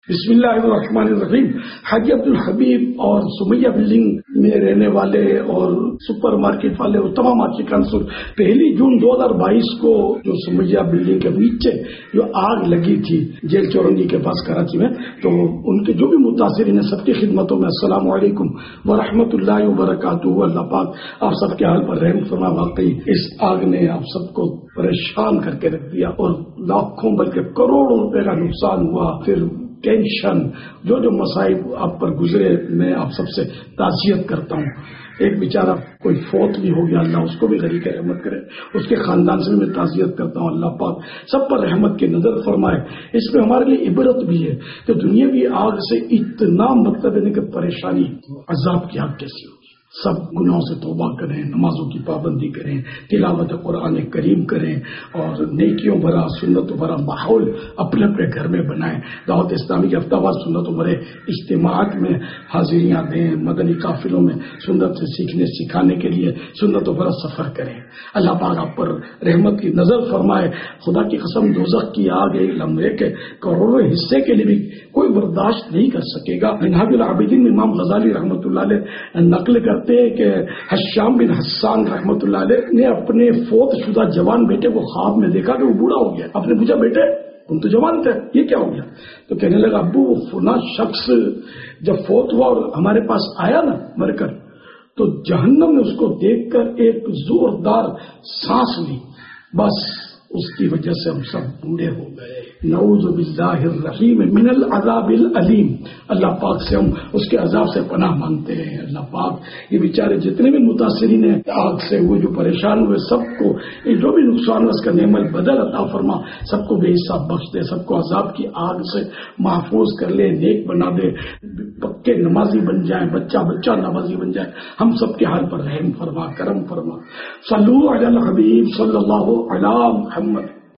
بسم اللہ الرحمن الرحیم۔ حاجی عبدالحبیب اور سمیہ بلڈنگ میں رہنے والے اور سپر مارکیٹ والے اور تمام عاشقان سر 1 جون 2022 کو جو سمیہ بلڈنگ کے نیچے جو آگ لگی تھی جیل چورنگی کے پاس کراچی میں، تو ان کے جو بھی متاثرین ہیں سب کی خدمتوں میں السلام علیکم ورحمۃ اللہ وبرکاتہ۔ اللہ پاک آپ سب کے حال پر رحم فرما۔ واقعی اس آگ نے آپ سب کو پریشان کر کے رکھ دیا اور لاکھوں بلکہ کروڑوں روپے کا نقصان ہوا، پھر ٹینشن، جو مصائب آپ پر گزرے، میں آپ سب سے تعزیت کرتا ہوں۔ ایک بیچارہ کوئی فوت بھی ہو گیا، اللہ اس کو بھی غریق رحمت کرے، اس کے خاندان سے بھی میں تعزیت کرتا ہوں۔ اللہ پاک سب پر رحمت کی نظر فرمائے۔ اس میں ہمارے لیے عبرت بھی ہے کہ دنیاوی آگ سے اتنا مطلب ہے کہ پریشانی، عذاب کی آگ کیسی ہوگی۔ سب گناہوں سے توبہ کریں، نمازوں کی پابندی کریں، تلاوت قرآن کریم کریں اور نیکیوں بھرا سنتوں بھرا ماحول اپنے اپنے گھر میں بنائیں۔ دعوت اسلامی کے ہفتہ وار سنتوں بھرے اجتماعات میں حاضریاں دیں، مدنی قافلوں میں سنت سے سیکھنے سکھانے کے لیے سنتوں بھرا سفر کریں۔ اللہ پاک آپ پر رحمت کی نظر فرمائے۔ خدا کی قسم دوزخ کی آگ ایک لمحے کے کروڑوں حصے کے لیے بھی کوئی برداشت نہیں کر سکے گا۔ منہاج العابدین میں امام غزالی رحمۃ اللہ علیہ نقل کرتے کہ حشام بن حسان رحمۃ اللہ علیہ نے اپنے فوت شدہ جوان بیٹے کو خواب میں دیکھا کہ وہ بوڑھا ہو گیا۔ آپ نے پوچھا بیٹے تم تو جوان تھے، یہ کیا ہو گیا؟ تو کہنے لگا ابو وہ فلاں شخص جب فوت ہوا اور ہمارے پاس آیا نا مر کر، تو جہنم نے اس کو دیکھ کر ایک زوردار سانس لی، بس اس کی وجہ سے ہم سب بوڑھے ہو گئے۔ نعوذ باللہ الرحیم من العذاب العلیم۔ اللہ پاک سے ہم اس کے عذاب سے پناہ مانگتے ہیں۔ اللہ پاک یہ بیچارے جتنے بھی متاثرین ہیں آگ سے ہوئے، جو پریشان ہوئے، سب کو جو بھی نقصان ہوا اس کا نعم البدل عطا فرما، سب کو بے حساب بخش دے، سب کو عذاب کی آگ سے محفوظ کر لے، نیک بنا دے، پکے نمازی بن جائیں، بچہ نمازی بن جائے۔ ہم سب کے حال پر رحم فرما، کرم فرما۔ صلو علی الحبیب صلی اللہ علی محمد۔